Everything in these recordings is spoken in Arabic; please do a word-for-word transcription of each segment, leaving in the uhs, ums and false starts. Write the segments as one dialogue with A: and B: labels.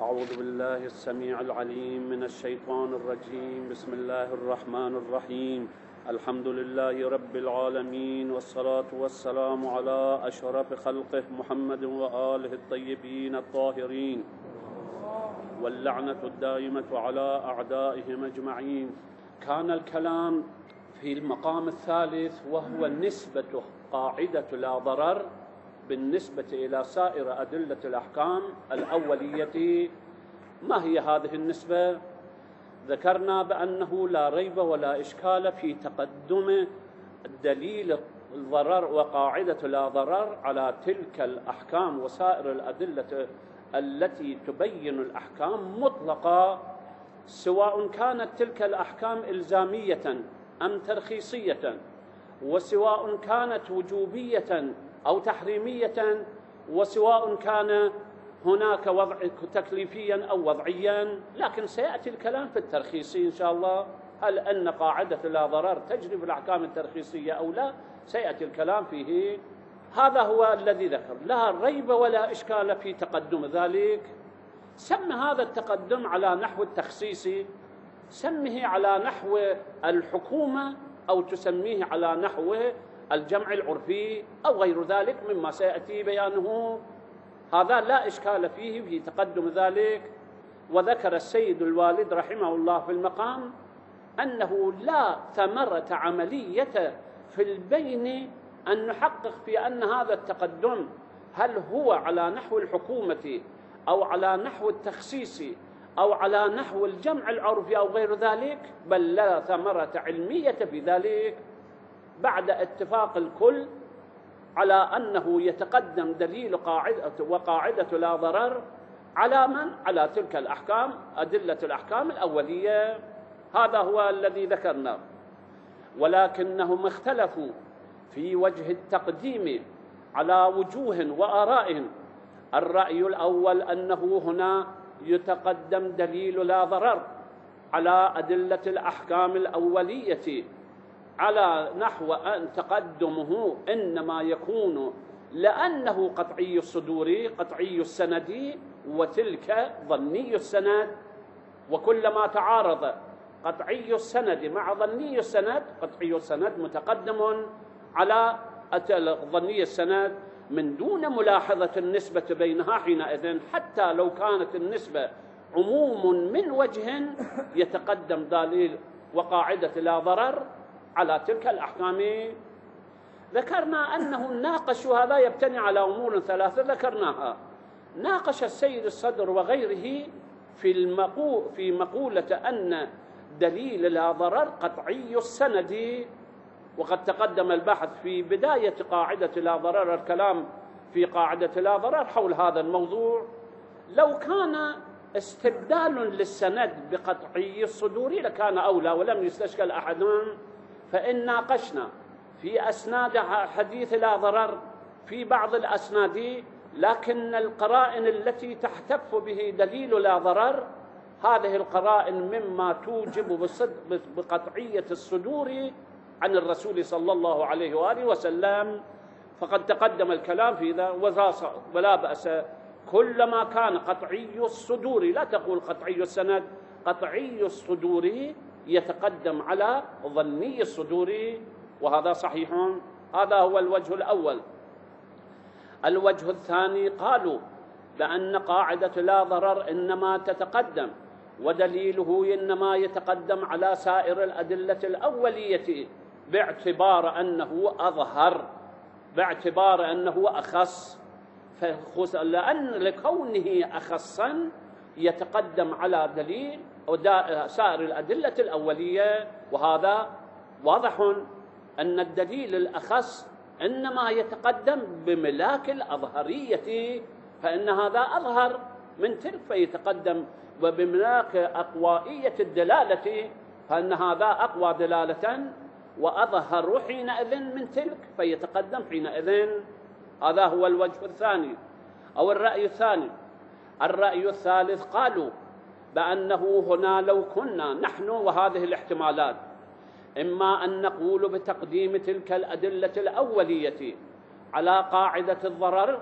A: أعوذ بالله السميع العليم من الشيطان الرجيم. بسم الله الرحمن الرحيم. الحمد لله رب العالمين، والصلاة والسلام على أشرف خلقه محمد وآله الطيبين الطاهرين، واللعنة الدائمة على أعدائهم أجمعين. كان الكلام في المقام الثالث وهو نسبة قاعدة لا ضرر بالنسبة إلى سائر أدلة الأحكام الأولية. ما هي هذه النسبة؟ ذكرنا بأنه لا ريب ولا إشكال في تقدم دليل الضرر وقاعدة لا ضرر على تلك الأحكام وسائر الأدلة التي تبين الأحكام مطلقة، سواء كانت تلك الأحكام إلزامية أم ترخيصية، وسواء كانت وجوبية أو تحريمية، وسواء كان هناك وضع تكليفيا أو وضعيا. لكن سيأتي الكلام في الترخيصي إن شاء الله، هل أن قاعدة لا ضرر تجري في الأحكام الترخيصية أو لا، سيأتي الكلام فيه. هذا هو الذي ذكر، لا ريب ولا إشكال في تقدم ذلك. سم هذا التقدم على نحو التخصيص، سمه على نحو الحكومة، أو تسميه على نحو الجمع العرفي أو غير ذلك مما سيأتي بيانه. هذا لا إشكال فيه في تقدم ذلك. وذكر السيد الوالد رحمه الله في المقام أنه لا ثمرة عملية في البين أن نحقق في أن هذا التقدم هل هو على نحو الحكومة أو على نحو التخصيص أو على نحو الجمع العرفي أو غير ذلك، بل لا ثمرة علمية في ذلك، بعد اتفاق الكل على أنه يتقدم دليل قاعدة وقاعدة لا ضرر على من؟ على تلك الأحكام، أدلة الأحكام الأولية. هذا هو الذي ذكرناه. ولكنهم اختلفوا في وجه التقديم على وجوه وآراء. الرأي الأول أنه هنا يتقدم دليل لا ضرر على أدلة الأحكام الأولية على نحو أن تقدمه إنما يكون لأنه قطعي الصدور قطعي السند، وتلك ظني السند. وكلما تعارض قطعي السند مع ظني السند، قطعي السند متقدم على ظني السند من دون ملاحظة النسبة بينها حينئذ، حتى لو كانت النسبة عموم من وجه يتقدم دليل وقاعدة لا ضرر على تلك الأحكام. ذكرنا أنه ناقشوا، هذا يبتني على أمور ثلاثة ذكرناها. ناقش السيد الصدر وغيره في المقو في مقولة أن دليل لا ضرر قطعي السند، وقد تقدم البحث في بداية قاعدة لا ضرر، الكلام في قاعدة لا ضرر حول هذا الموضوع. لو كان استبدال للسند بقطعي الصدور لكان أولى ولم يستشكل أحد. فإن ناقشنا في أسناد حديث لا ضرر في بعض الأسناد، لكن القرائن التي تحتف به دليل لا ضرر هذه القرائن مما توجب بقطعية الصدور عن الرسول صلى الله عليه وآله وسلم. فقد تقدم الكلام في ذا، ولا بأس كلما كان قطعي الصدور، لا تقول قطعي السند، قطعي الصدور يتقدم على ظني الصدور، وهذا صحيح. هذا هو الوجه الأول. الوجه الثاني قالوا بأن قاعدة لا ضرر إنما تتقدم ودليله إنما يتقدم على سائر الأدلة الأولية باعتبار أنه أظهر، باعتبار أنه أخص، لأن لكونه أخصا يتقدم على دليل سائر الأدلة الأولية. وهذا واضح أن الدليل الأخص إنما يتقدم بملاك الأظهرية، فإن هذا أظهر من تلك فيتقدم، وبملاك أقوائية الدلالة فإن هذا أقوى دلالة وأظهر حينئذ من تلك فيتقدم حينئذ. هذا هو الوجه الثاني أو الرأي الثاني. الرأي الثالث قالوا بأنه هنا لو كنا نحن، وهذه الاحتمالات، إما أن نقول بتقديم تلك الأدلة الأولية على قاعدة الضرر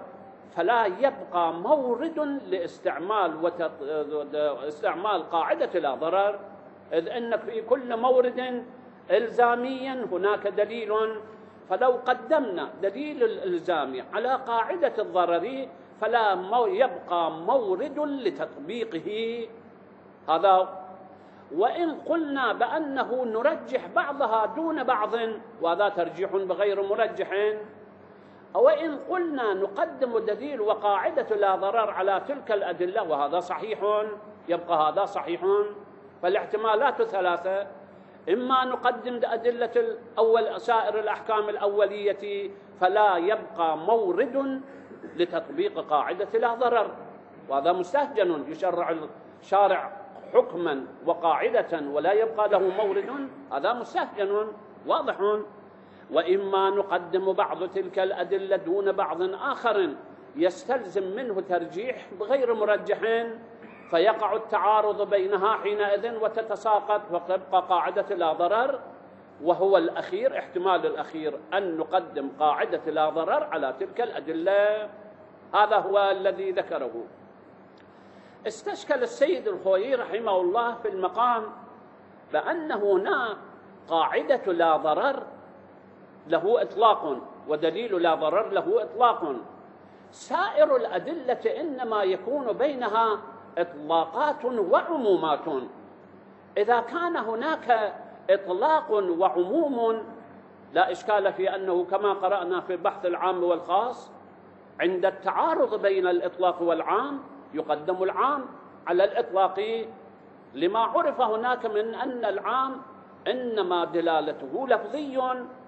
A: فلا يبقى مورد لاستعمال وتط... استعمال قاعدة لا ضرر، إذ أن في كل مورد إلزاميا هناك دليل، فلو قدمنا دليل الإلزام على قاعدة الضرر فلا يبقى مورد لتطبيقه. هذا. وإن قلنا بأنه نرجح بعضها دون بعض، وهذا ترجيح بغير مرجح، وإن قلنا نقدم دليل وقاعدة لا ضرر على تلك الأدلة، وهذا صحيح، يبقى هذا صحيح. فالاحتمالات ثلاثة: إما نقدم أدلة الأول سائر الأحكام الأولية فلا يبقى مورد لتطبيق قاعدة لا ضرر، وهذا مستهجن، يشرع الشارع حكما وقاعدة ولا يبقى له مورد، هذا مستهجن واضح. وإما نقدم بعض تلك الأدلة دون بعض آخر يستلزم منه ترجيح بغير مرجح، فيقع التعارض بينها حينئذ وتتساقط وتبقى قاعدة لا ضرر، وهو الأخير، احتمال الأخير أن نقدم قاعدة لا ضرر على تلك الأدلة. هذا هو الذي ذكره. استشكل السيد الخوئي رحمه الله في المقام بأن هنا قاعدة لا ضرر له إطلاق ودليل لا ضرر له إطلاق، سائر الأدلة إنما يكون بينها إطلاقات وعمومات. إذا كان هناك إطلاق وعموم لا إشكال في أنه كما قرأنا في بحث العام والخاص، عند التعارض بين الإطلاق والعام يقدم العام على الإطلاق، لما عرف هناك من أن العام إنما دلالته لفظي،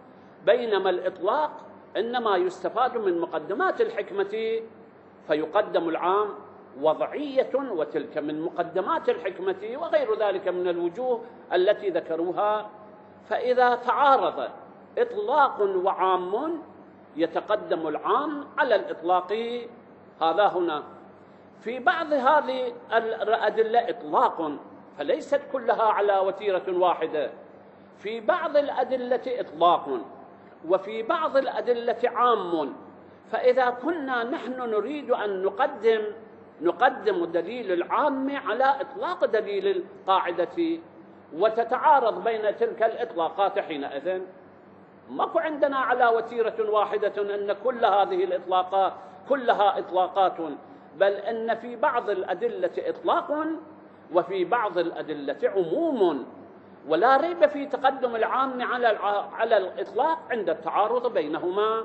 A: بينما الإطلاق إنما يستفاد من مقدمات الحكمة، فيقدم العام وضعية وتلك من مقدمات الحكمة وغير ذلك من الوجوه التي ذكروها. فإذا تعارض إطلاق وعام يتقدم العام على الإطلاق. هذا هنا. في بعض هذه الأدلة إطلاق فليست كلها على وتيرة واحدة، في بعض الأدلة إطلاق وفي بعض الأدلة عام. فإذا كنا نحن نريد أن نقدم نقدم دليل العام على إطلاق دليل القاعدة وتتعارض بين تلك الإطلاقات، حينئذ ماكو عندنا على وتيرة واحدة أن كل هذه الإطلاقات كلها إطلاقات، بل أن في بعض الأدلة إطلاق وفي بعض الأدلة عموم، ولا ريب في تقدم العام على على الإطلاق عند التعارض بينهما.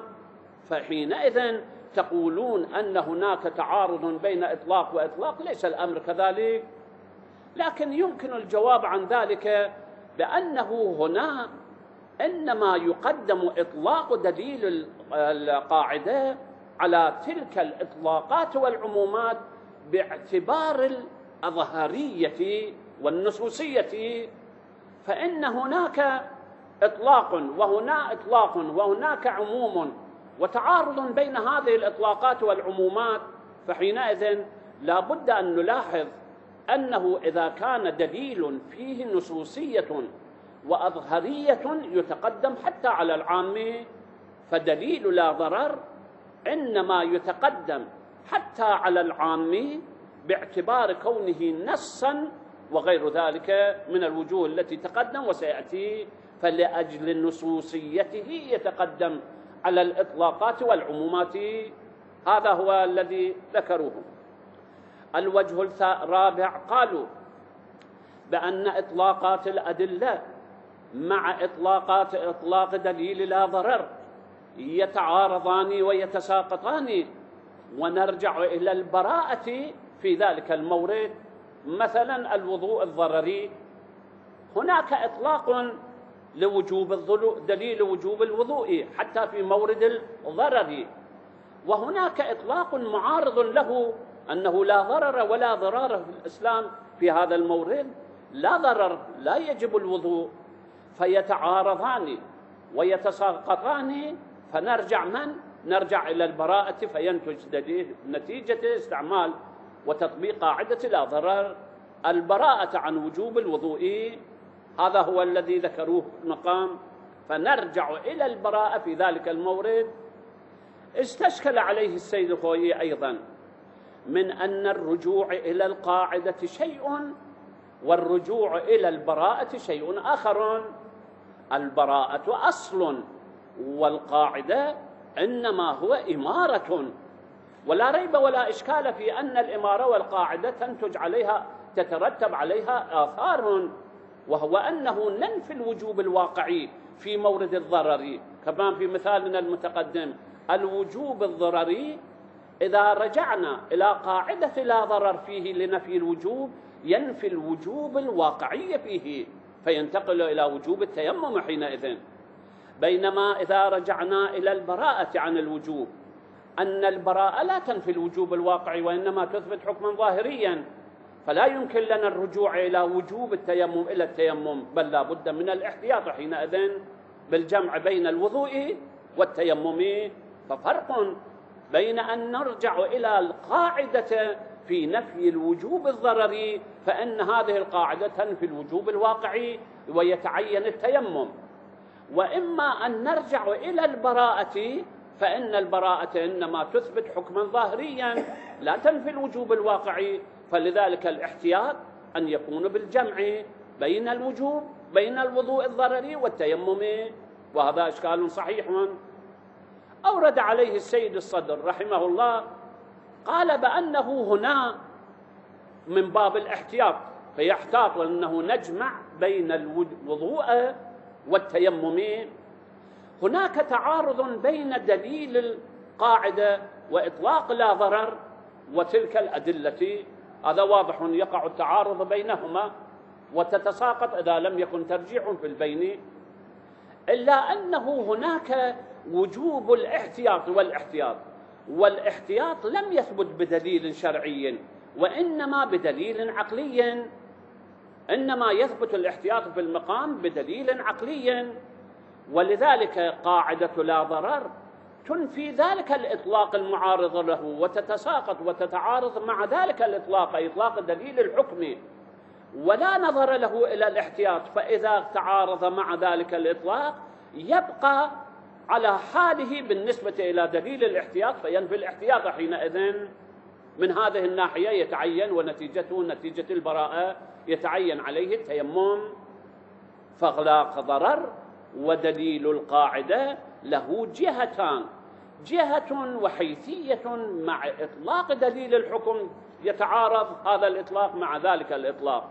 A: فحينئذ تقولون أن هناك تعارض بين إطلاق وإطلاق، ليس الأمر كذلك. لكن يمكن الجواب عن ذلك بأنه هنا إنما يقدم إطلاق دليل القاعدة على تلك الإطلاقات والعمومات باعتبار الأظهرية والنصوصية، فإن هناك إطلاق وهنا إطلاق وهناك عموم وتعارض بين هذه الإطلاقات والعمومات، فحينئذ لا بد أن نلاحظ أنه إذا كان دليل فيه نصوصية وأظهرية يتقدم حتى على العام، فدليل لا ضرر إنما يتقدم حتى على العام باعتبار كونه نصا وغير ذلك من الوجوه التي تقدم وسيأتي، فلأجل نصوصيته يتقدم على الإطلاقات والعمومات. هذا هو الذي ذكروه. الوجه الرابع قالوا بأن إطلاقات الأدلة مع إطلاقات إطلاق دليل لا ضرر يتعارضان ويتساقطان، ونرجع إلى البراءة في ذلك المورد. مثلا الوضوء الضرري، هناك إطلاق لوجوب دليل وجوب الوضوء حتى في مورد الضرر، وهناك إطلاق معارض له أنه لا ضرر ولا ضرار في الإسلام في هذا المورد، لا ضرر لا يجب الوضوء، فيتعارضان ويتساقطان. فنرجع من؟ نرجع إلى البراءة، فينتج نتيجة استعمال وتطبيق قاعدة لا ضرر البراءة عن وجوب الوضوء. هذا هو الذي ذكروه مقام، فنرجع إلى البراءة في ذلك المورد. استشكل عليه السيد الخوئي أيضا من أن الرجوع إلى القاعدة شيء والرجوع إلى البراءة شيء آخر. البراءة أصل، والقاعدة إنما هو إمارة، ولا ريب ولا إشكال في أن الإمارة والقاعدة تنتج عليها تترتب عليها آثار، وهو أنه ننفي الوجوب الواقعي في مورد الضرر، كما في مثالنا المتقدم الوجوب الضرري إذا رجعنا إلى قاعدة لا ضرر فيه لنفي الوجوب ينفي الوجوب الواقعي فيه فينتقل إلى وجوب التيمم حينئذ. بينما إذا رجعنا إلى البراءة عن الوجوب أن البراءة لا تنفي الوجوب الواقعي وإنما تثبت حكما ظاهريا، فلا يمكن لنا الرجوع إلى وجوب التيمم إلى التيمم، بل لا بد من الاحتياط حينئذ بالجمع بين الوضوء والتيمم. ففرق بين أن نرجع إلى القاعدة في نفي الوجوب الضرري، فإن هذه القاعدة تنفي الوجوب الواقعي ويتعين التيمم، وإما أن نرجع إلى البراءة، فإن البراءة إنما تثبت حكما ظاهريا لا تنفي الوجوب الواقعي، فلذلك الاحتياط أن يكون بالجمع بين الوجوب بين الوضوء الضرري والتيمم، وهذا إشكال صحيح. أورد عليه السيد الصدر رحمه الله قال بأنه هنا من باب الاحتياط، فيحتاط أنه نجمع بين الوضوء والتيمم. هناك تعارض بين دليل القاعدة وإطلاق لا ضرر وتلك الأدلة، هذا واضح يقع التعارض بينهما وتتساقط إذا لم يكن ترجيح في البين، إلا أنه هناك وجوب الاحتياط والاحتياط والاحتياط لم يثبت بدليل شرعي وإنما بدليل عقلي، إنما يثبت الاحتياط في المقام بدليل عقلي، ولذلك قاعدة لا ضرر تنفي ذلك الإطلاق المعارض له وتتساقط وتتعارض مع ذلك الإطلاق، إطلاق دليل الحكم، ولا نظر له إلى الاحتياط، فإذا تعارض مع ذلك الإطلاق يبقى على حاله بالنسبة إلى دليل الاحتياط فينفي الاحتياط حينئذ. من هذه الناحية يتعين ونتيجته نتيجة البراءة يتعين عليه التيمم. فإغلاق ضرر ودليل القاعدة له جهتان، جهة وحيثية مع إطلاق دليل الحكم يتعارض هذا الإطلاق مع ذلك الإطلاق،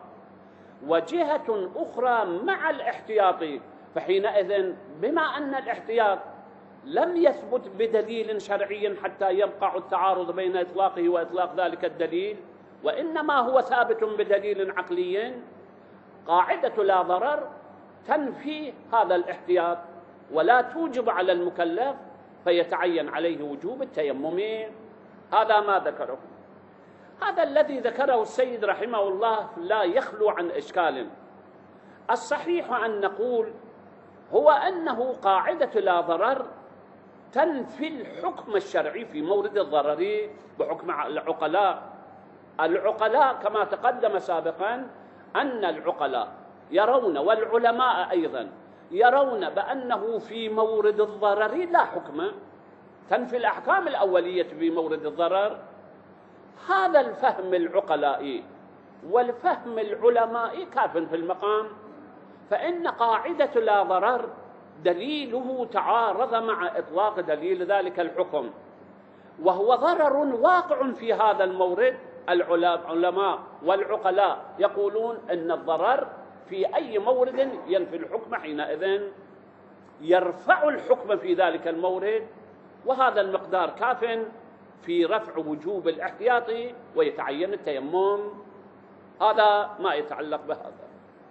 A: وجهة أخرى مع الاحتياط، فحينئذ بما أن الاحتياط لم يثبت بدليل شرعي حتى يبقى التعارض بين إطلاقه وإطلاق ذلك الدليل، وإنما هو ثابت بدليل عقلي، قاعدة لا ضرر تنفي هذا الاحتياط ولا توجب على المكلف فيتعين عليه وجوب التيمم. هذا ما ذكره. هذا الذي ذكره السيد رحمه الله لا يخلو عن إشكال. الصحيح أن نقول هو أنه قاعدة لا ضرر تنفي الحكم الشرعي في مورد الضرر بحكم العقلاء. العقلاء كما تقدم سابقا أن العقلاء يرون والعلماء أيضا يرون بأنه في مورد الضرر لا حكم، تنفي الأحكام الأولية في مورد الضرر. هذا الفهم العقلائي والفهم العلمائي كاف في المقام، فإن قاعدة لا ضرر دليله تعارض مع إطلاق دليل ذلك الحكم، وهو ضرر واقع في هذا المورد. العلماء والعقلاء يقولون أن الضرر في أي مورد ينفي الحكم، حينئذ يرفع الحكم في ذلك المورد، وهذا المقدار كاف في رفع وجوب الاحتياط ويتعين التيمم. هذا ما يتعلق بهذا.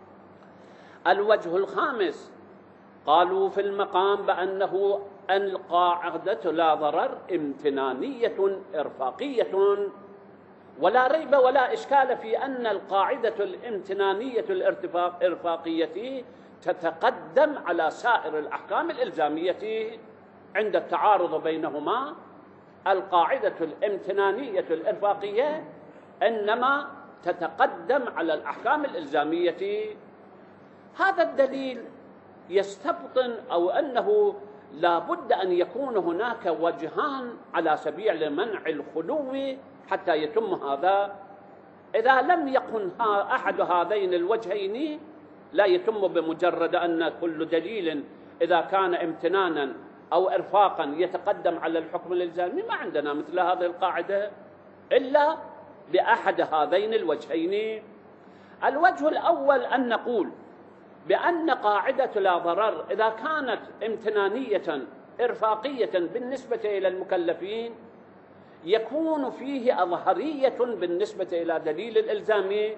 A: الوجه الخامس قالوا في المقام بأنه القاعدة لا ضرر امتنانية إرفاقية، ولا ريب ولا إشكال في أن القاعدة الامتنانية الإرفاقية تتقدم على سائر الأحكام الإلزامية عند التعارض بينهما. القاعدة الامتنانية الإرفاقية إنما تتقدم على الأحكام الإلزامية. هذا الدليل يستبطن أو أنه لا بد أن يكون هناك وجهان على سبيل منع الخلو حتى يتم هذا. إذا لم يكن أحد هذين الوجهين لا يتم بمجرد أن كل دليل إذا كان امتنانا أو إرفاقا يتقدم على الحكم الإلزامي. ما عندنا مثل هذه القاعدة إلا بأحد هذين الوجهين. الوجه الأول أن نقول بأن قاعدة لا ضرر إذا كانت امتنانية إرفاقية بالنسبة إلى المكلفين يكون فيه أظهرية بالنسبة إلى دليل الإلزامي،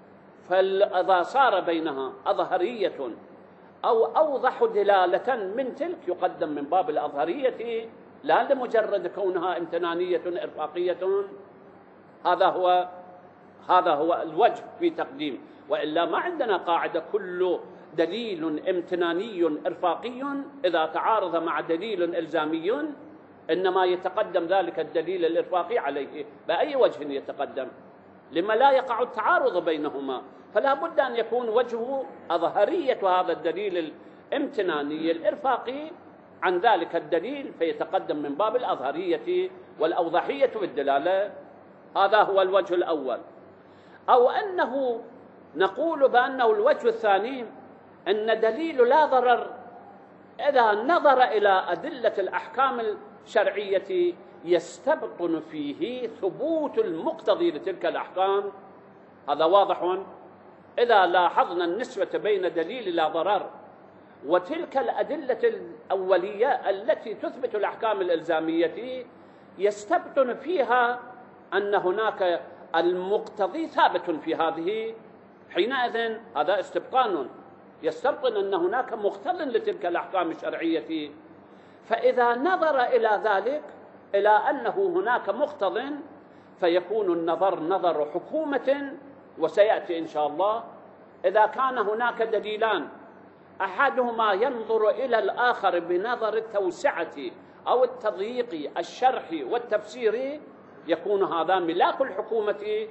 A: فإذا صار بينها أظهرية أو أوضح دلالة من تلك يقدم من باب الأظهرية لا لمجرد كونها امتنانية إرفاقية. هذا هو هذا هو الوجه في تقديم، وإلا ما عندنا قاعدة كل دليل امتناني إرفاقي إذا تعارض مع دليل إلزامي إنما يتقدم ذلك الدليل الإرفاقي عليه. بأي وجه يتقدم؟ لما لا يقع التعارض بينهما، فلا بد أن يكون وجهه أظهرية هذا الدليل الامتناني الإرفاقي عن ذلك الدليل فيتقدم من باب الأظهرية والأوضحية بالدلالة. هذا هو الوجه الأول. أو أنه نقول بأنه الوجه الثاني أن دليل لا ضرر إذا نظر إلى أدلة الأحكام الشرعية يستبطن فيه ثبوت المقتضي لتلك الأحكام. هذا واضح. إذا لاحظنا النسبة بين دليل لا ضرر وتلك الأدلة الأولية التي تثبت الأحكام الإلزامية يستبطن فيها أن هناك المقتضي ثابت في هذه. حينئذ هذا استبطان يستبطن أن هناك مقتض لتلك الأحكام الشرعية. فإذا نظر إلى ذلك إلى أنه هناك مقتض فيكون النظر نظر حكومة، وسيأتي إن شاء الله. إذا كان هناك دليلان أحدهما ينظر إلى الآخر بنظر التوسعة أو التضييق الشرحي والتفسيري يكون هذا ملاك الحكومة،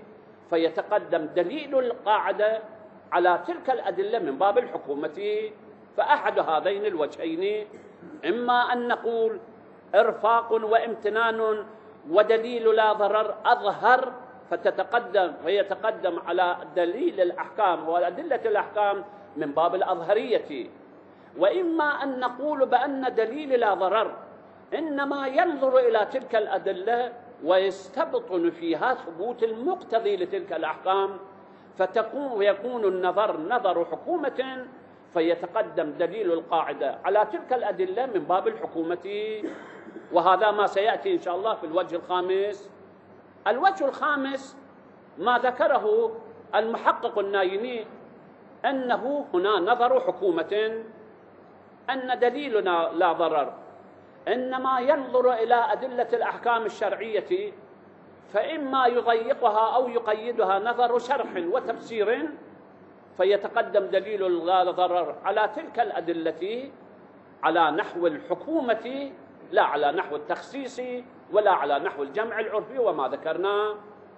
A: فيتقدم دليل القاعدة على تلك الأدلة من باب الحكومة. فأحد هذين الوجهين إما أن نقول إرفاق وامتنان ودليل لا ضرر أظهر فتتقدم فيتقدم على دليل الأحكام وأدلة الأحكام من باب الأظهرية، وإما أن نقول بأن دليل لا ضرر إنما ينظر إلى تلك الأدلة ويستبطن فيها ثبوت المقتضي لتلك الأحكام، فتكون ويكون النظر نظر حكومة فيتقدم دليل القاعدة على تلك الأدلة من باب الحكومة. وهذا ما سيأتي إن شاء الله في الوجه الخامس. الوجه الخامس ما ذكره المحقق النايمي أنه هنا نظر حكومة، أن دليلنا لا ضرر إنما ينظر إلى أدلة الأحكام الشرعية فإما يضيقها أو يقيدها نظر شرح وتفسير فيتقدم دليل لا ضرر على تلك الأدلة على نحو الحكومة لا على نحو التخصيص ولا على نحو الجمع العرفي وما ذكرنا.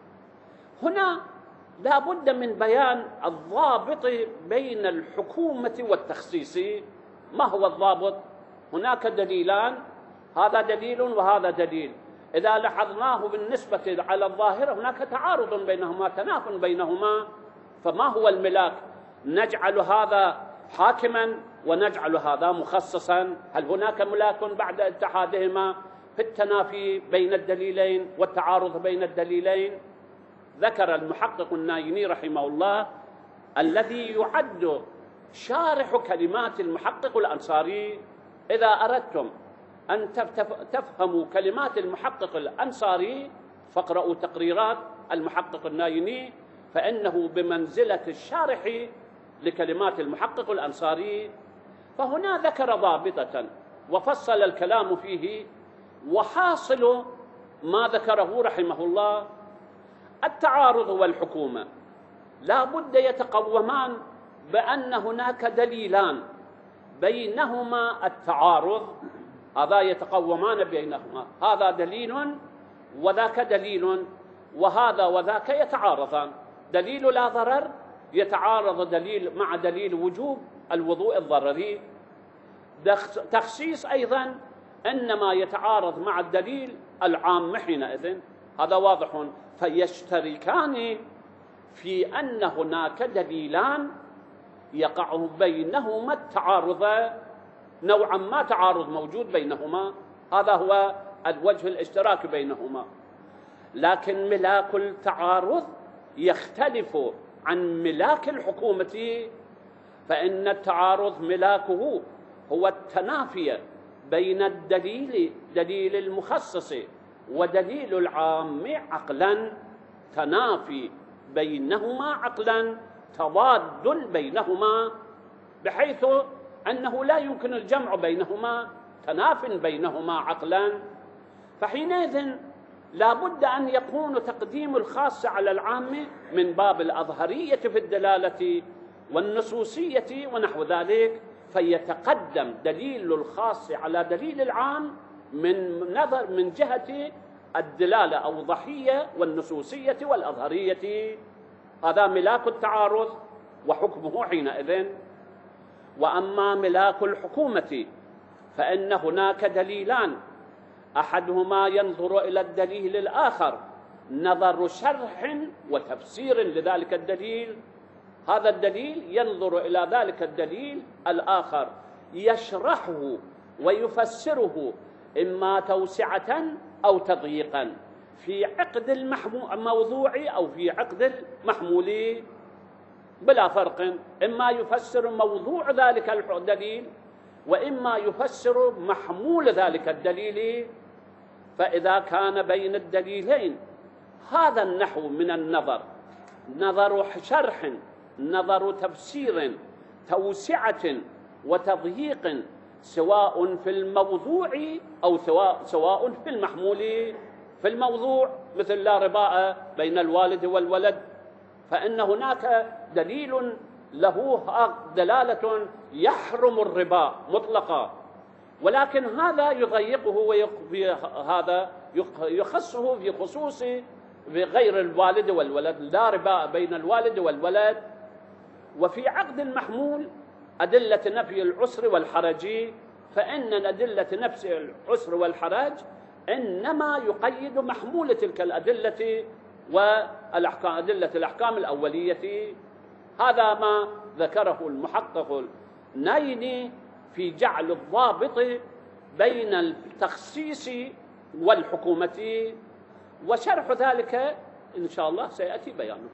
A: هنا لا بد من بيان الضابط بين الحكومة والتخصيص. ما هو الضابط؟ هناك دليلان، هذا دليل وهذا دليل، إذا لاحظناه بالنسبة على الظاهر هناك تعارض بينهما تناف بينهما، فما هو الملاك؟ نجعل هذا حاكما ونجعل هذا مخصصا. هل هناك ملاك بعد اتحادهما في التنافي بين الدليلين والتعارض بين الدليلين؟ ذكر المحقق النايمي رحمه الله الذي يعد شارح كلمات المحقق الأنصاري. إذا أردتم أن تفهموا كلمات المحقق الأنصاري فاقرأوا تقريرات المحقق النايمي، فإنه بمنزلة الشارح لكلمات المحقق الأنصاري. فهنا ذكر ضابطة وفصل الكلام فيه، وحاصل ما ذكره رحمه الله التعارض والحكومة لا بد يتقومان بأن هناك دليلان بينهما التعارض، هذا يتقومان بينهما، هذا دليل وذاك دليل، وهذا وذاك يتعارضان. دليل لا ضرر يتعارض دليل مع دليل وجوب الوضوء الضرري، تخصيص أيضا إنما يتعارض مع الدليل العام حينئذ، هذا واضح. فيشتركان في أن هناك دليلان يقع بينهما التعارض، نوعا ما تعارض موجود بينهما، هذا هو الوجه الاشتراك بينهما. لكن ملاك التعارض يختلف عن ملاك الحكومة، فإن التعارض ملاكه هو التنافي بين الدليل دليل المخصص ودليل العام عقلا، تنافي بينهما عقلا، تضاد بينهما، بحيث أنه لا يمكن الجمع بينهما، تناف بينهما عقلا. فحينئذ لا بد أن يكون تقديم الخاص على العام من باب الأظهرية في الدلالة والنصوصية ونحو ذلك، فيتقدم دليل الخاص على دليل العام من نظر من جهة الدلالة أو ضحية والنصوصية والأظهرية. هذا ملاك التعارض وحكمه حينئذ. وأما ملاك الحكومة فإن هناك دليلان، أحدهما ينظر إلى الدليل الآخر نظر شرح وتفسير لذلك الدليل، هذا الدليل ينظر إلى ذلك الدليل الآخر يشرحه ويفسره إما توسعة أو تضييقا في عقد الموضوع أو في عقد المحمول بلا فرق، إما يفسر موضوع ذلك الدليل وإما يفسر محمول ذلك الدليل. فإذا كان بين الدليلين هذا النحو من النظر، نظر شرح، نظر تفسير، توسعة وتضييق، سواء في الموضوع أو سواء في المحمول. في الموضوع مثل لا رباء بين الوالد والولد، فإن هناك دليل له دلالة يحرم الربا مطلقا، ولكن هذا يضيقه وهذا يخصه في خصوص بغير الوالد والولد، لا ربا بين الوالد والولد. وفي عقد المحمول أدلة نفي العسر والحرج، فإن أدلة نفي العسر والحرج إنما يقيد محمول تلك الأدلة والأحكام، أدلة الأحكام الأولية. هذا ما ذكره المحقق النايني في جعل الضابط بين التخصيص والحكومة، وشرح ذلك إن شاء الله سيأتي بيانه.